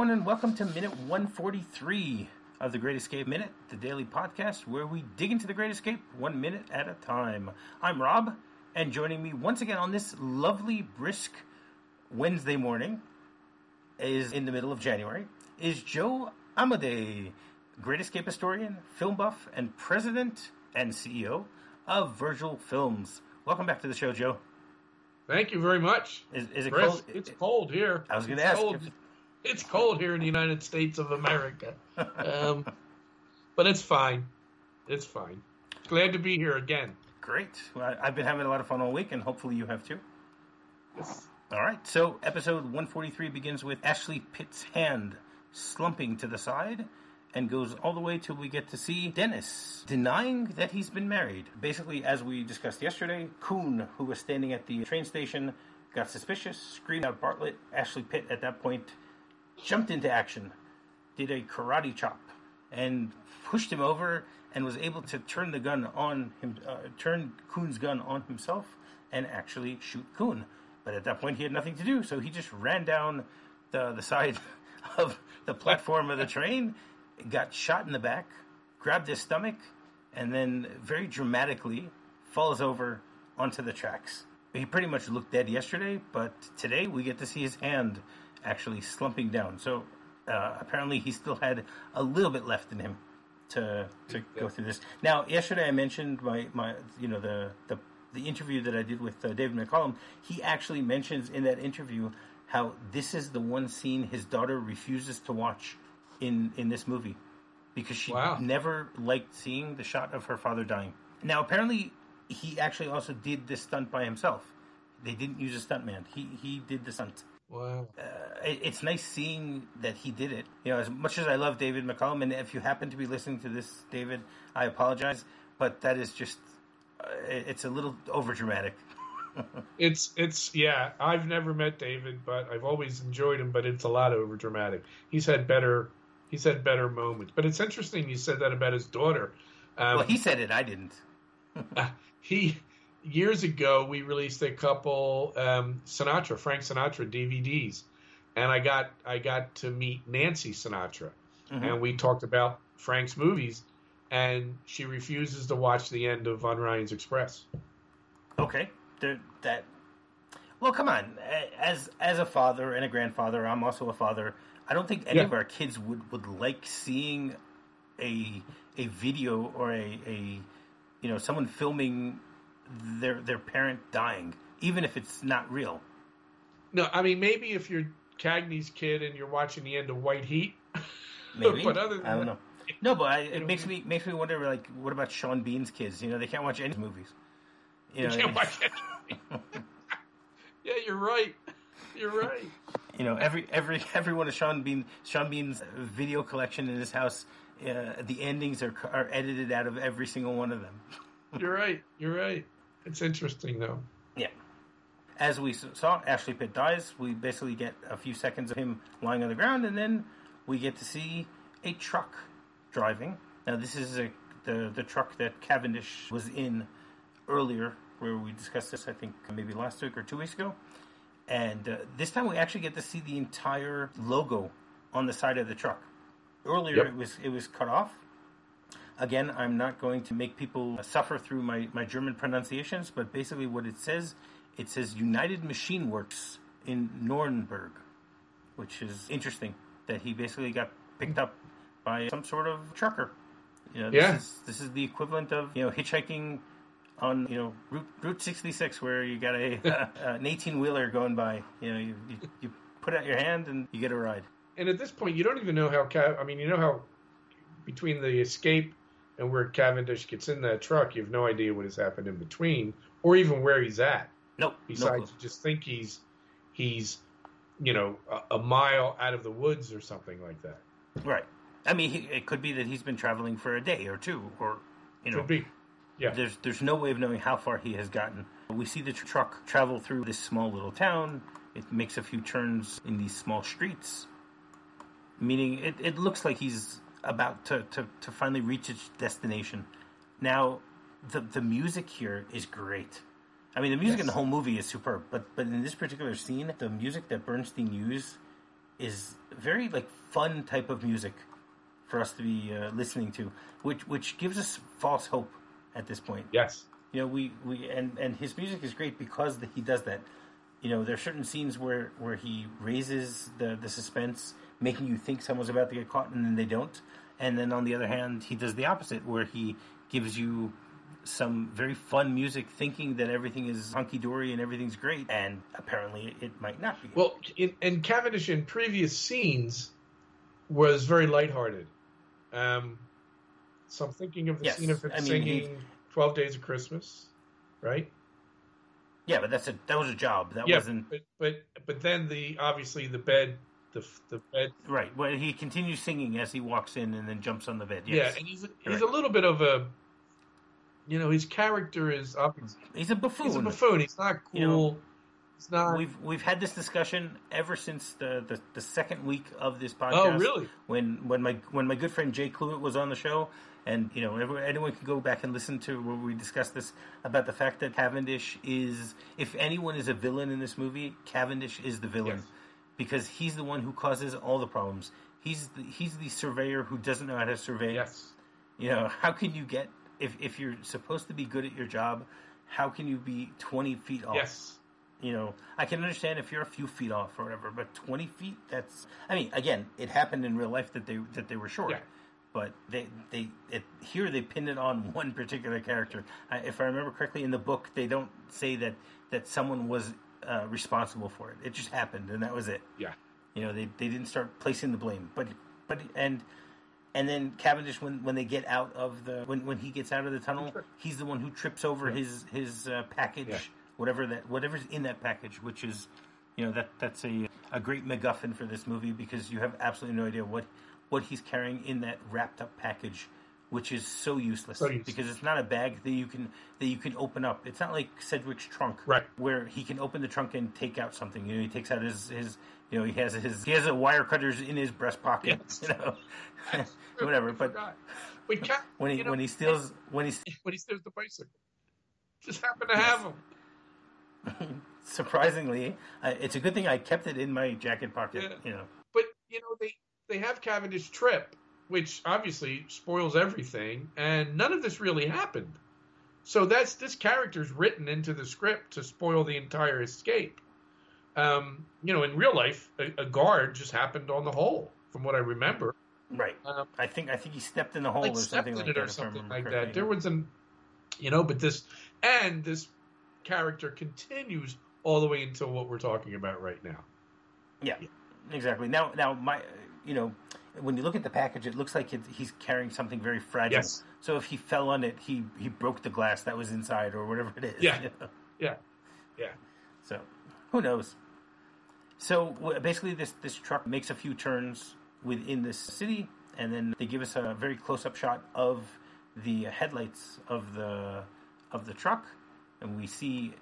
everyone, and welcome to Minute 143 of The Great Escape Minute, the daily podcast where we dig into The Great Escape 1 minute at a time. I'm Rob, and joining me once again on this lovely, brisk Wednesday morning, is in the middle of January, is Joe Amodei, Great Escape historian, film buff, and president and CEO of Virgil Films. Welcome back to the show, Joe. Thank you very much. Is it Chris, cold? It's cold here. I was going to ask. It's cold here in the United States of America. But it's fine. It's fine. Glad to be here again. Great. Well, I've been having a lot of fun all week, and hopefully you have too. Yes. All right. So episode 143 begins with Ashley Pitt's hand slumping to the side and goes all the way till we get to see Dennis denying that he's been married. Basically, as we discussed yesterday, Kuhn, who was standing at the train station, got suspicious, screamed out Bartlett. Ashley Pitt, at that point, jumped into action, did a karate chop, and pushed him over, and was able to turn the gun on him, turn Kuhn's gun on himself, and actually shoot Kuhn. But at that point, he had nothing to do, so he just ran down the side of the platform of the train, got shot in the back, grabbed his stomach, and then very dramatically falls over onto the tracks. He pretty much looked dead yesterday, but today we get to see his hand actually slumping down. So apparently he still had a little bit left in him to go through this. Now, yesterday I mentioned my the interview that I did with David McCollum. He actually mentions in that interview how this is the one scene his daughter refuses to watch in this movie because she never liked seeing the shot of her father dying. Now, apparently, he actually also did this stunt by himself. They didn't use a stuntman. He did the stunt. Wow. It's nice seeing that he did it. You know, as much as I love David McCollum, and if you happen to be listening to this, David, I apologize, but that is just, it's a little overdramatic. It's I've never met David, but I've always enjoyed him, but it's a lot overdramatic. He's had better moments. But it's interesting you said that about his daughter. Well, he said it, I didn't. Years ago, we released a couple Frank Sinatra DVDs, and I got to meet Nancy Sinatra, and we talked about Frank's movies, and she refuses to watch the end of Von Ryan's Express. Okay, well, come on. As a father and a grandfather, I'm also a father. I don't think any of our kids would like seeing a video or a someone filming their parent dying, even if it's not real. No, I mean, maybe if you're Cagney's kid and you're watching the end of White Heat. Maybe. But other than I don't know. No, but it makes me wonder, like, what about Sean Bean's kids? You know, they can't watch any movies. They can't watch any. Yeah, you're right. You're right. You know, every one of Sean Bean's video collection in his house, the endings are edited out of every single one of them. You're right. It's interesting, though. Yeah. As we saw, Ashley Pitt dies. We basically get a few seconds of him lying on the ground, and then we get to see a truck driving. Now, this is the truck that Cavendish was in earlier, where we discussed this, I think, maybe last week or 2 weeks ago. And this time we actually get to see the entire logo on the side of the truck. Earlier it was cut off. Again, I'm not going to make people suffer through my German pronunciations, but basically what it says United Machine Works in Nuremberg, which is interesting that he basically got picked up by some sort of trucker. You know, this is the equivalent of, hitchhiking on, Route 66, where you got an 18-wheeler going by. You put out your hand and you get a ride. And at this point, you don't even know how how between the escape and where Cavendish gets in that truck, you have no idea what has happened in between, or even where he's at. Nope. Besides, you just think he's a mile out of the woods or something like that. Right. I mean, it could be that he's been traveling for a day or two, or could be. Yeah. There's no way of knowing how far he has gotten. We see the truck travel through this small little town. It makes a few turns in these small streets, meaning it looks like he's about to finally reach its destination. Now, the music here is great. I mean, the music in the whole movie is superb, but in this particular scene, the music that Bernstein used is very like fun type of music for us to be listening to, which gives us false hope at this point. Yes. We and his music is great because he does that. There are certain scenes where he raises the suspense, making you think someone's about to get caught, and then they don't. And then on the other hand, he does the opposite, where he gives you some very fun music, thinking that everything is hunky-dory and everything's great, and apparently it might not be. Well, and Cavendish in previous scenes was very lighthearted. So I'm thinking of the scene of him singing 12 Days of Christmas, right? Yeah, but that was a job. That wasn't. But then obviously the bed. The bed. Right. Well, he continues singing as he walks in and then jumps on the bed. Yes. Yeah, and he's a little bit of a. His character is obviously. He's a buffoon. He's a buffoon. He's not cool. He's not. We've had this discussion ever since the second week of this podcast. Oh, really? When my good friend Jay Cluett was on the show. And, anyone can go back and listen to where we discussed this about the fact that Cavendish is, if anyone is a villain in this movie, Cavendish is the villain. Yes. Because he's the one who causes all the problems. He's the surveyor who doesn't know how to survey. Yes. How can you get, if you're supposed to be good at your job, how can you be 20 feet off? Yes. I can understand if you're a few feet off or whatever, but 20 feet, again, it happened in real life that they were short. Yeah. But here they pinned it on one particular character. If I remember correctly, in the book, they don't say that someone was responsible for it. It just happened, and that was it. Yeah. They didn't start placing the blame. But and then Cavendish, when they get out of when he gets out of the tunnel, he's the one who trips over his package, whatever's in that package, which is that's a great MacGuffin for this movie, because you have absolutely no idea what he's carrying in that wrapped up package, which is so useless. Because it's not a bag that you can open up. It's not like Sedgwick's trunk, right, where he can open the trunk and take out something. He takes out his he has a wire cutters in his breast pocket. Yes. Whatever. But when he steals the bicycle, just happen to have him. Surprisingly, it's a good thing I kept it in my jacket pocket. Yeah. But they have Cavendish trip, which obviously spoils everything, and none of this really happened. So this character's written into the script to spoil the entire escape. In real life, a guard just happened on the hole, from what I remember. Right. I think he stepped in the hole or something like that. There was but this character continues all the way until what we're talking about right now. Yeah. Exactly. Now, when you look at the package, it looks like he's carrying something very fragile. Yes. So if he fell on it, he broke the glass that was inside, or whatever it is. Yeah. Yeah. So who knows? So basically, this truck makes a few turns within this city, and then they give us a very close-up shot of the headlights of the truck, and we see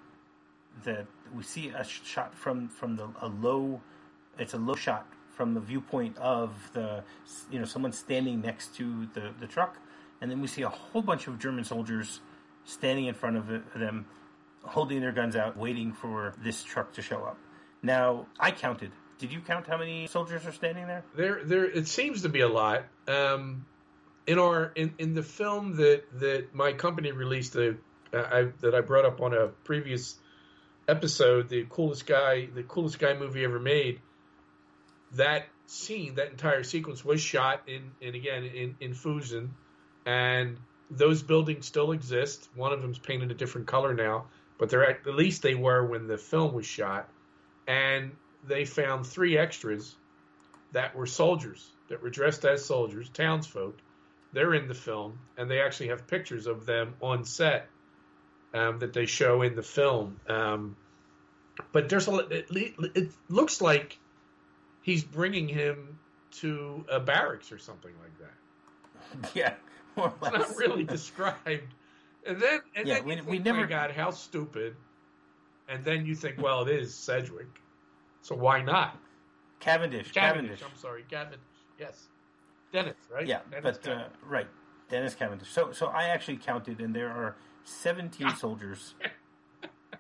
a shot from a low. It's a low shot from the viewpoint of someone standing next to the truck, and then we see a whole bunch of German soldiers standing in front of them, holding their guns out, waiting for this truck to show up. Now, I counted. Did you count how many soldiers are standing there? There. It seems to be a lot. In the film that my company released, that I brought up on a previous episode, the coolest guy movie ever made. That scene, that entire sequence was shot in Fusen, and those buildings still exist. One of them's painted a different color now, but at least they were when the film was shot. And they found 3 extras that were soldiers, that were dressed as soldiers, townsfolk. They're in the film, and they actually have pictures of them on set that they show in the film. But it looks like he's bringing him to a barracks or something like that. Yeah, more or less. It's not really described. And then we never got how stupid. And then you think, well, it is Sedgwick, so why not? Cavendish. I'm sorry, Cavendish. Yes, Dennis, right? Yeah, Dennis right, Dennis Cavendish. So I actually counted, and there are 17 soldiers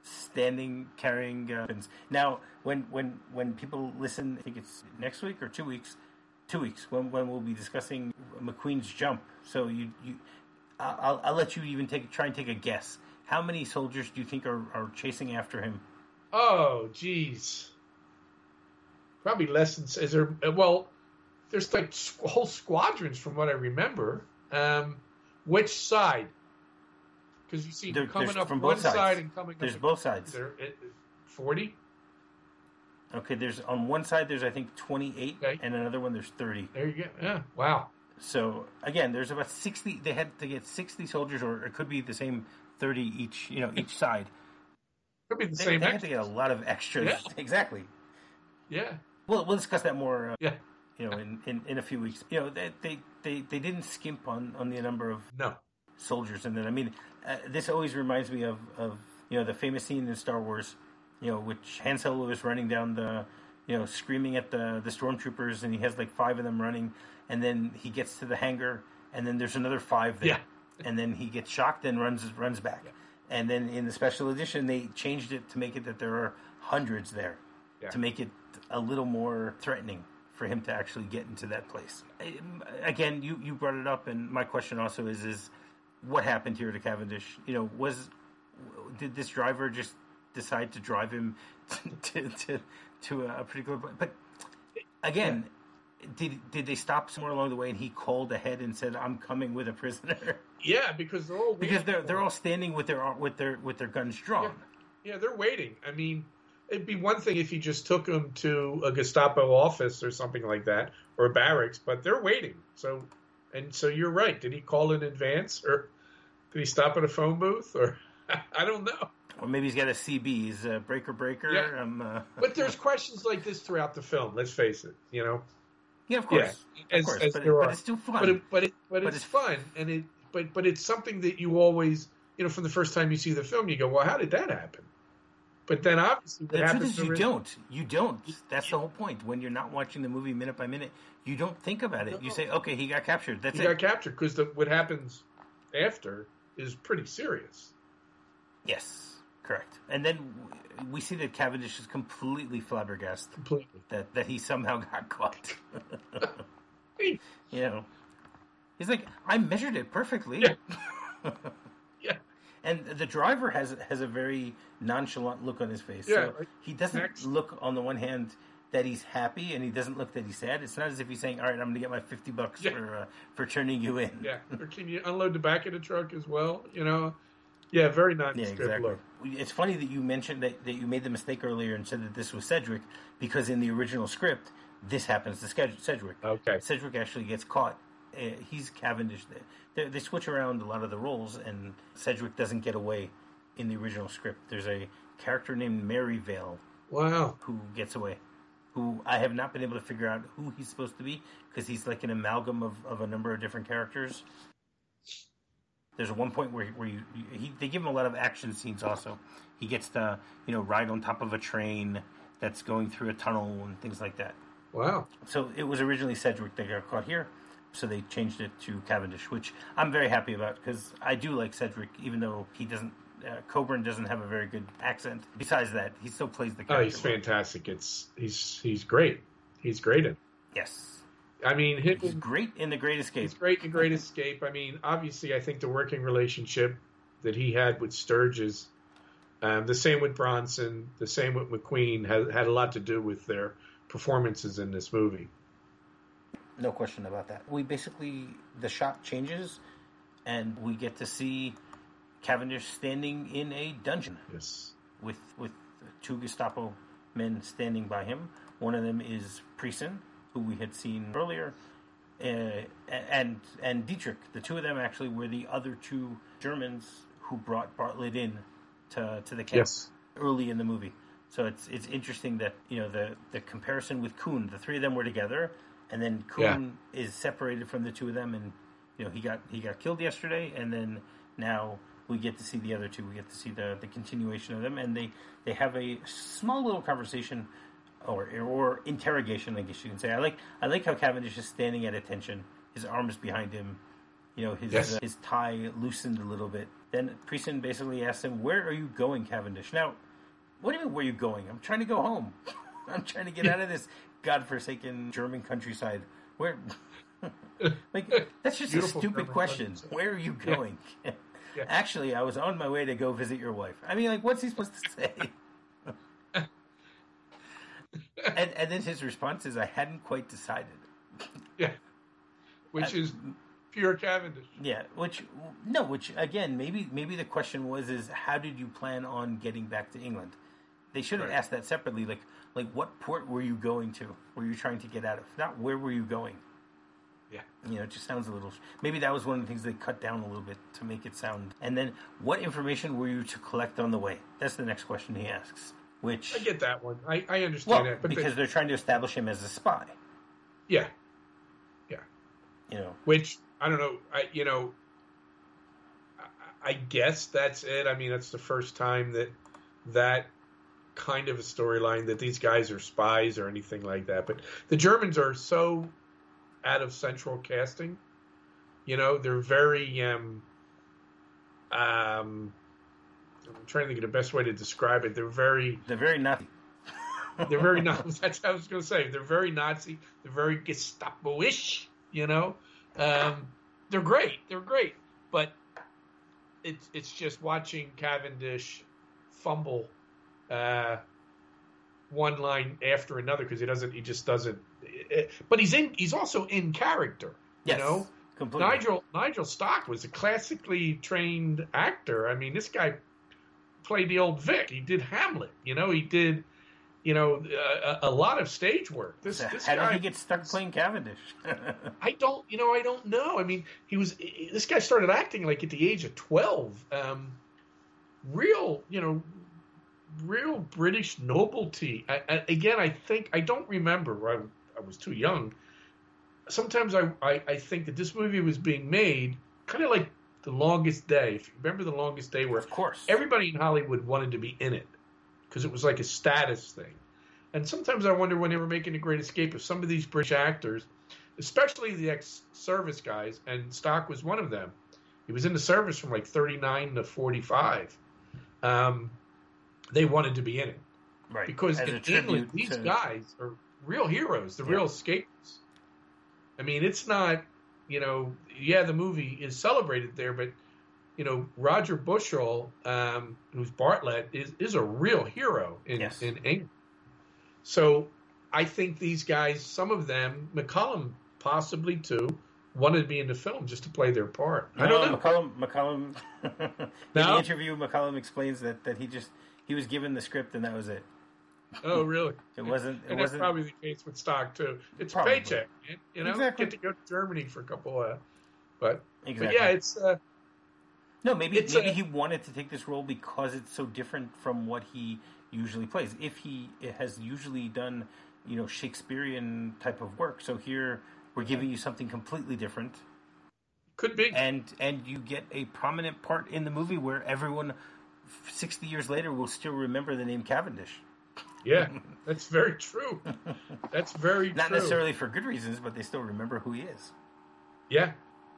standing, carrying weapons. Now, when people listen, I think it's next week or 2 weeks. 2 weeks when we'll be discussing McQueen's jump. So I'll let you even try and take a guess. How many soldiers do you think are chasing after him? Oh, geez. Probably less than. Is there? Well, there's like whole squadrons from what I remember. Which side? Because you see coming up from one side and coming. There's both sides. 40. Okay, there's on one side there's I think 28, okay. And another one there's 30. There you go. Yeah. Wow. So again, there's about 60. They had to get 60 soldiers, or it could be the same 30 each. Each side. Could be the same. They had to get a lot of extras. Yeah. Exactly. Yeah. We'll discuss that more. Yeah. In a few weeks. They didn't skimp on the number of soldiers, and then I mean, this always reminds me of the famous scene in Star Wars. Which Han Solo is running down the, screaming at the stormtroopers, and he has like 5 of them running, and then he gets to the hangar, and then there's another 5 there, and then he gets shocked and runs back, and then in the special edition they changed it to make it that there are hundreds there, to make it a little more threatening for him to actually get into that place. Again, you brought it up, and my question also is what happened here to Cavendish? Did this driver just decide to drive him to a particular point? But again, did they stop somewhere along the way and he called ahead and said, "I'm coming with a prisoner"? Yeah, because they're all standing with their guns drawn. Yeah, they're waiting. I mean, it'd be one thing if he just took them to a Gestapo office or something like that, or a barracks, but they're waiting. So you're right. Did he call in advance, or did he stop at a phone booth, or I don't know. Or maybe he's got a CB. He's a breaker. Yeah. But there's questions like this throughout the film. Let's face it. Yeah, of course. Yeah, but it's still fun. But it's fun, and but it's something that you always, from the first time you see the film, you go, well, how did that happen? But then obviously, the truth is you don't. That's the whole point. When you're not watching the movie minute by minute, you don't think about it. You say, okay, he got captured. He got captured because what happens after is pretty serious. Yes. Correct. And then we see that Cavendish is completely flabbergasted. Completely. That he somehow got caught. He's like, I measured it perfectly. Yeah. Yeah. And the driver has a very nonchalant look on his face. Yeah. So he doesn't look, on the one hand, that he's happy, and he doesn't look that he's sad. It's not as if he's saying, all right, I'm going to get my $50 for turning you in. Yeah. Or can you unload the back of the truck as well? Yeah, very nondescript exactly. look. It's funny that you mentioned that you made the mistake earlier and said that this was Cedric, because in the original script, this happens to Cedric. Okay. Cedric actually gets caught. He's Cavendish. They switch around a lot of the roles, and Cedric doesn't get away in the original script. There's a character named Maryvale. Wow. Who gets away. Who I have not been able to figure out who he's supposed to be, because he's like an amalgam of a number of different characters. There's one point where they give him a lot of action scenes also. He gets to, ride on top of a train that's going through a tunnel and things like that. Wow. So it was originally Cedric that got caught here, so they changed it to Cavendish, which I'm very happy about, because I do like Cedric, even though he doesn't, Coburn doesn't have a very good accent. Besides that, he still plays the character. Oh, he's fantastic. He's great. He's great in it. Yes. I mean, he's great in The Great Escape. He's great in The Great Escape. I mean, obviously, I think the working relationship that he had with Sturges, the same with Bronson, the same with McQueen, had a lot to do with their performances in this movie. No question about that. The shot changes, and we get to see Cavendish standing in a dungeon. Yes. With 2 Gestapo men standing by him. One of them is Priesen, who we had seen earlier, and Dietrich. The 2 of them actually were the other 2 Germans who brought Bartlett in to the camp early in the movie. So it's interesting that the comparison with Kuhn, the 3 of them were together, and then Kuhn is separated from the 2 of them, and he got killed yesterday, and then now we get to see the other 2. We get to see the continuation of them, and they have a small little conversation. Or interrogation, I guess you can say. I like how Cavendish is standing at attention. His arms behind him, his tie loosened a little bit. Then Priestman basically asked him, "Where are you going, Cavendish?" Now, what do you mean, where are you going? I'm trying to go home. I'm trying to get out of this godforsaken German countryside. Where? That's just Beautiful a stupid German question. countryside. Where are you going? Yeah. Actually, I was on my way to go visit your wife. I mean, what's he supposed to say? and then his response is, "I hadn't quite decided." Yeah. Which is pure Cavendish. Yeah, which again, maybe the question is how did you plan on getting back to England? They should have asked that separately, like what port were you going to? Were you trying to get out of? Not where were you going? Yeah. It just sounds a little... Maybe that was one of the things they cut down a little bit to make it sound... And then, what information were you to collect on the way? That's the next question he asks, which... I get that one. I understand that. But because they're trying to establish him as a spy. Yeah. Which, I don't know, I guess that's it. I mean, that's the first time that kind of a storyline, that these guys are spies or anything like that. But the Germans are so out of central casting. They're very I'm trying to think of the best way to describe it. They're very Nazi. They're very Nazi. That's what I was going to say. They're very Nazi. They're very Gestapo-ish. They're great. But it's just watching Cavendish fumble one line after another because he just doesn't. But he's also in character. Yes, completely. Nigel Stock was a classically trained actor. I mean, this guy played the old Vic. He did Hamlet. He did. A lot of stage work. This How guy, did he get stuck playing Cavendish? I don't know. I mean, this guy started acting like at the age of 12. Real British nobility. I don't remember. I was too young. Sometimes I think that this movie was being made kind of like The Longest Day. If you remember The Longest Day, where of course everybody in Hollywood wanted to be in it because it was like a status thing. And sometimes I wonder when they were making The Great Escape if some of these British actors, especially the ex-service guys, and Stock was one of them. He was in the service from like 39 to 45. They wanted to be in it. Right. Because in England, these guys are real heroes. They're real escapists. I mean, it's not, the movie is celebrated there, but, Roger Bushell, who's Bartlett, is a real hero in England. So I think these guys, some of them, McCullum possibly too, wanted to be in the film just to play their part. I don't know. McCullum in the interview, McCullum explains that he was given the script and that was it. Oh, really? It wasn't. That's probably the case with Stock too. It's probably. A paycheck, Exactly. Get to go to Germany for a couple but exactly. But yeah, it's no, maybe he wanted to take this role because it's so different from what he usually plays. If he has usually done, Shakespearean type of work, so here we're giving you something completely different. Could be, and you get a prominent part in the movie where everyone 60 years later will still remember the name Cavendish. Yeah, that's very true. That's very Not true. necessarily for good reasons, but they still remember who he is. Yeah.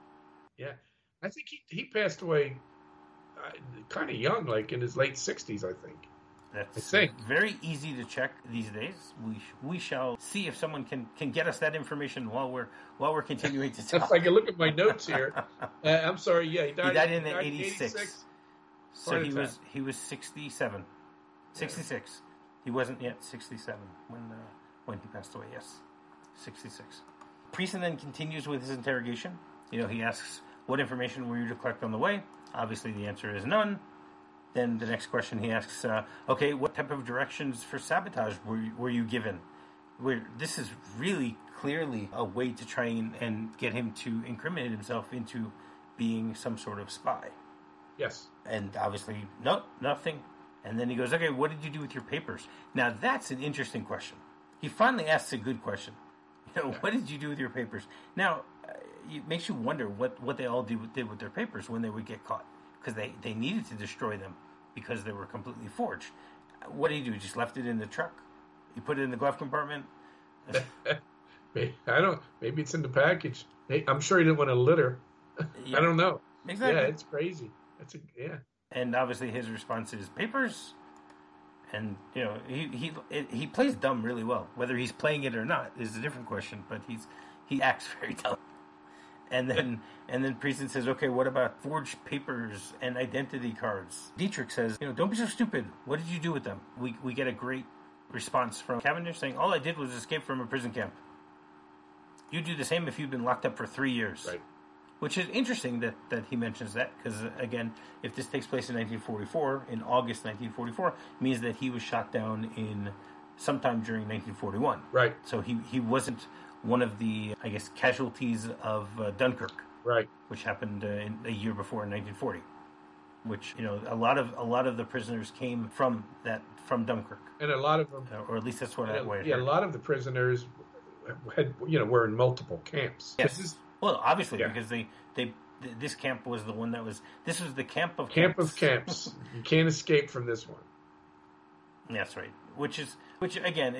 I think he passed away kind of young, like in his late 60s, I think. That's very easy to check these days. We shall see if someone can get us that information while we're continuing to talk. If I can look at my notes here. I'm sorry. Yeah, he died in 86. So he was 67. 66. Yeah. He wasn't yet 67 when he passed away. Yes, 66. Priestman then continues with his interrogation. He asks, "What information were you to collect on the way?" Obviously, the answer is none. Then the next question he asks, "Okay, what type of directions for sabotage were you given?" This is really clearly a way to try and get him to incriminate himself into being some sort of spy. Yes. And obviously, no, nothing. And then he goes, "Okay, what did you do with your papers?" Now, that's an interesting question. He finally asks a good question. What did you do with your papers? Now, it makes you wonder what they all did with their papers when they would get caught. Because they needed to destroy them because they were completely forged. What did he do? He just left it in the truck? He put it in the glove compartment? Maybe it's in the package. I'm sure he didn't want to litter. Yeah. I don't know. Exactly. Yeah, it's crazy. And obviously his response is papers. And he plays dumb really well. Whether he's playing it or not is a different question. But he acts very dumb. And then Prieston says, "Okay, what about forged papers and identity cards?" Dietrich says, "Don't be so stupid. What did you do with them?" We get a great response from Cavendish saying, "All I did was escape from a prison camp. You'd do the same if you'd been locked up for 3 years." Right. Which is interesting that he mentions that, because, again, if this takes place in 1944, in August 1944, means that he was shot down in sometime during 1941. Right. So he wasn't one of the, I guess, casualties of Dunkirk. Right. Which happened a year before in 1940. Which, a lot of the prisoners came from Dunkirk. And a lot of them, or at least that's what I heard. Yeah, a lot of the prisoners had, were in multiple camps. Yes. Well, obviously, because this camp was the one this was the camp of camps. You can't escape from this one. That's right. Which again,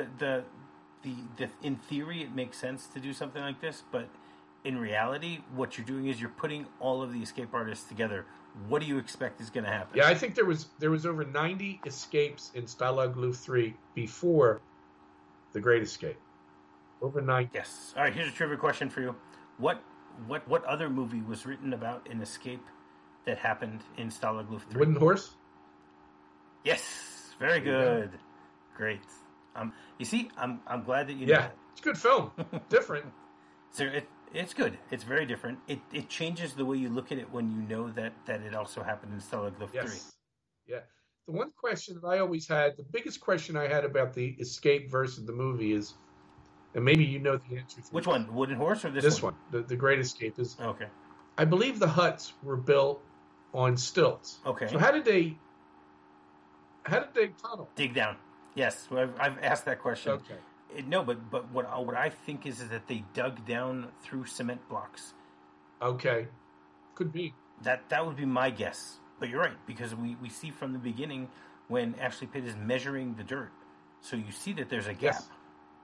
in theory it makes sense to do something like this, but in reality, what you're doing is you're putting all of the escape artists together. What do you expect is going to happen? Yeah, I think there was over 90 escapes in Stalag Luft 3 before the Great Escape. Over 90. Yes. All right. Here's a trivia question for you. What other movie was written about an escape that happened in Stalag Luft 3? Wooden Horse? Yes. Very good. Yeah. Great. You see, I'm glad that you know that. It's a good film. Different. So it's good. It's very different. It changes the way you look at it when you know that it also happened in Stalag Luft 3. Yeah. The one question that I always had, the biggest question I had about the escape versus the movie is, and maybe you know the answer to which one, Wooden Horse or this one? The Great Escape is. Okay. I believe the huts were built on stilts. Okay. So how did they tunnel? Dig down. Yes, I've asked that question. Okay. No, but what I think is that they dug down through cement blocks. Okay. Could be. That would be my guess. But you're right, because we see from the beginning when Ashley Pitt is measuring the dirt. So you see that there's a gap. Yes.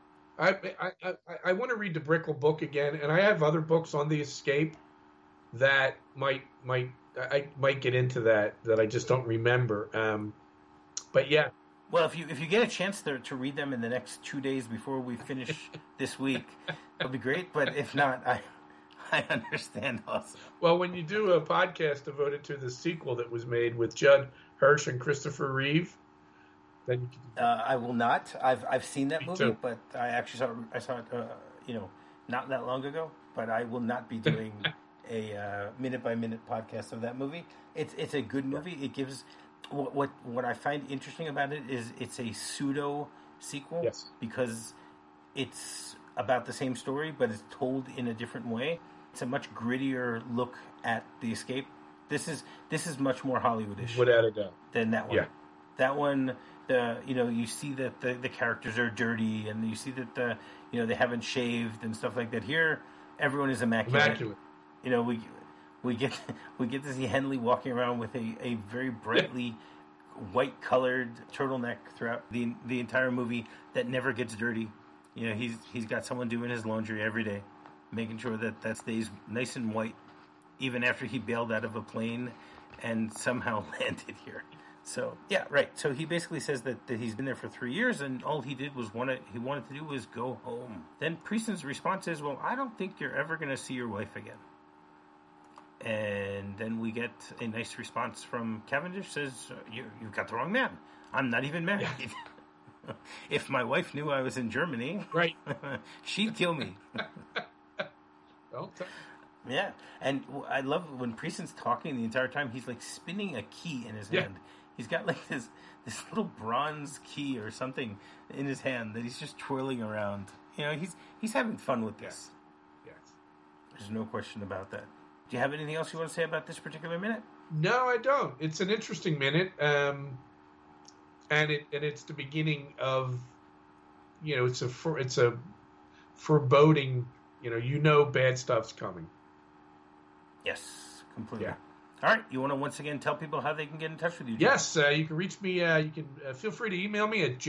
I want to read the Brickell book again, and I have other books on the escape that might get into that I just don't remember. But yeah. Well, if you get a chance to read them in the next 2 days before we finish this week, that'd be great. But if not, I understand also. Well, when you do a podcast devoted to the sequel that was made with Judd Hirsch and Christopher Reeve, then you can. I will not. I've seen that movie, too. But I actually saw it not that long ago. But I will not be doing a minute by minute podcast of that movie. It's a good movie. It gives what I find interesting about it is it's a pseudo sequel. Yes. Because it's about the same story, but it's told in a different way. It's a much grittier look at the escape. This is much more Hollywoodish, without a doubt, than that one. Yeah. That one, you see that the characters are dirty, and you see that they haven't shaved and stuff like that. Here, everyone is immaculate. We get to see Henley walking around with a very brightly white colored turtleneck throughout the entire movie that never gets dirty. He's got someone doing his laundry every day, making sure that stays nice and white, even after he bailed out of a plane and somehow landed here. So yeah, right. So he basically says that he's been there for 3 years, and all he did was he wanted to do was go home. Then Prieston's response is, "Well, I don't think you're ever going to see your wife again." And then we get a nice response from Cavendish. Says, "You've got the wrong man. I'm not even married." Yeah. If my wife knew I was in Germany, right, she'd kill me. Well, yeah, and I love when Prieston's talking the entire time. He's like spinning a key in his hand. He's got like this little bronze key or something in his hand that he's just twirling around. He's having fun with this. Yes. There's no question about that. Do you have anything else you want to say about this particular minute? No, I don't. It's an interesting minute, and it's the beginning of, it's a foreboding. Bad stuff's coming. Yes, completely. Yeah. All right. You want to once again tell people how they can get in touch with you? Yes, you can reach me. You can feel free to email me at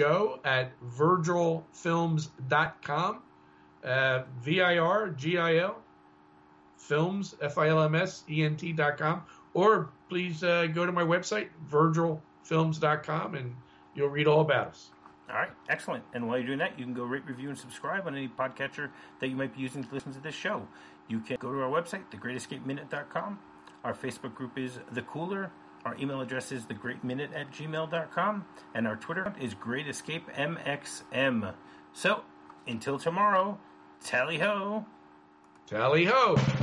joe@virgilfilms.com. VIRGIL Films, FILMSENT.com, or please go to my website, VirgilFilms.com, and you'll read all about us. All right, excellent. And while you're doing that, you can go rate, review, and subscribe on any podcatcher that you might be using to listen to this show. You can go to our website, thegreatescapeminute.com. Our Facebook group is The Cooler. Our email address is thegreatminute@gmail.com. And our Twitter account is GreatEscapeMXM. So, until tomorrow, tally-ho. Tally-ho.